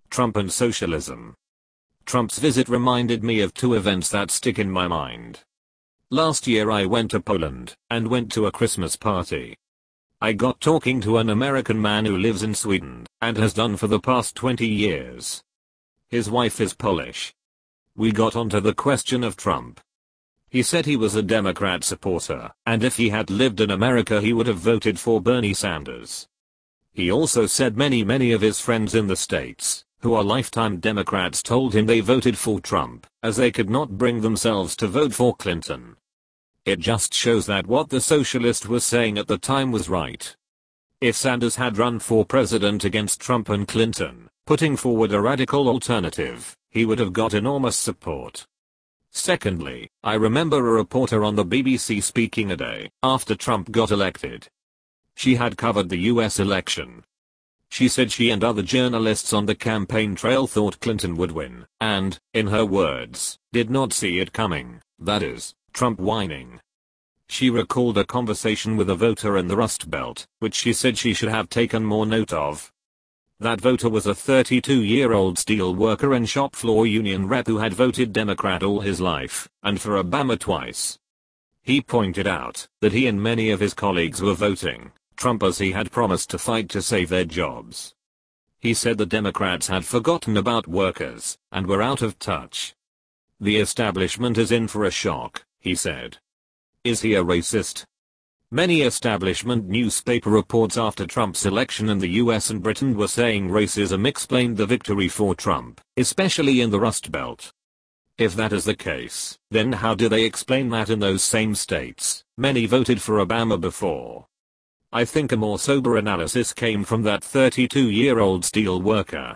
Trump and socialism. Trump's visit reminded me of two events that stick in my mind. Last year I went to Poland and went to a Christmas party. I got talking to an American man who lives in Sweden and has done for the past 20 years. His wife is Polish. We got onto the question of Trump. He said he was a Democrat supporter, and if he had lived in America he would have voted for Bernie Sanders. He also said many of his friends in the States, who are lifetime Democrats, told him they voted for Trump, as they could not bring themselves to vote for Clinton. It just shows that what the socialist was saying at the time was right. If Sanders had run for president against Trump and Clinton, putting forward a radical alternative, he would have got enormous support. Secondly, I remember a reporter on the BBC speaking a day after Trump got elected. She had covered the US election. She said she and other journalists on the campaign trail thought Clinton would win, and, in her words, did not see it coming, that is, Trump whining. She recalled a conversation with a voter in the Rust Belt, which she said she should have taken more note of. That voter was a 32-year-old steel worker and shop floor union rep who had voted Democrat all his life, and for Obama twice. He pointed out that he and many of his colleagues were voting Trump as he had promised to fight to save their jobs. He said the Democrats had forgotten about workers and were out of touch. The establishment is in for a shock, he said. Is he a racist? Many establishment newspaper reports after Trump's election in the US and Britain were saying racism explained the victory for Trump, especially in the Rust Belt. If that is the case, then how do they explain that in those same states many voted for Obama before? I think a more sober analysis came from that 32-year-old steel worker.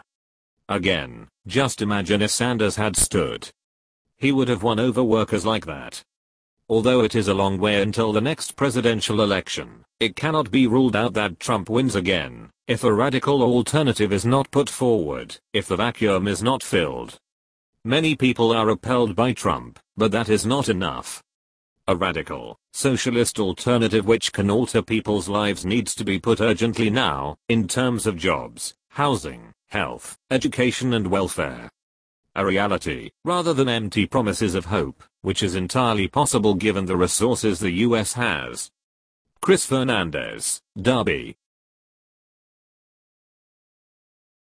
Again, just imagine if Sanders had stood. He would have won over workers like that. Although it is a long way until the next presidential election, it cannot be ruled out that Trump wins again, if a radical alternative is not put forward, if the vacuum is not filled. Many people are repelled by Trump, but that is not enough. A radical, socialist alternative which can alter people's lives needs to be put urgently now, in terms of jobs, housing, health, education and welfare. A reality, rather than empty promises of hope, which is entirely possible given the resources the US has. Chris Fernandez, Derby.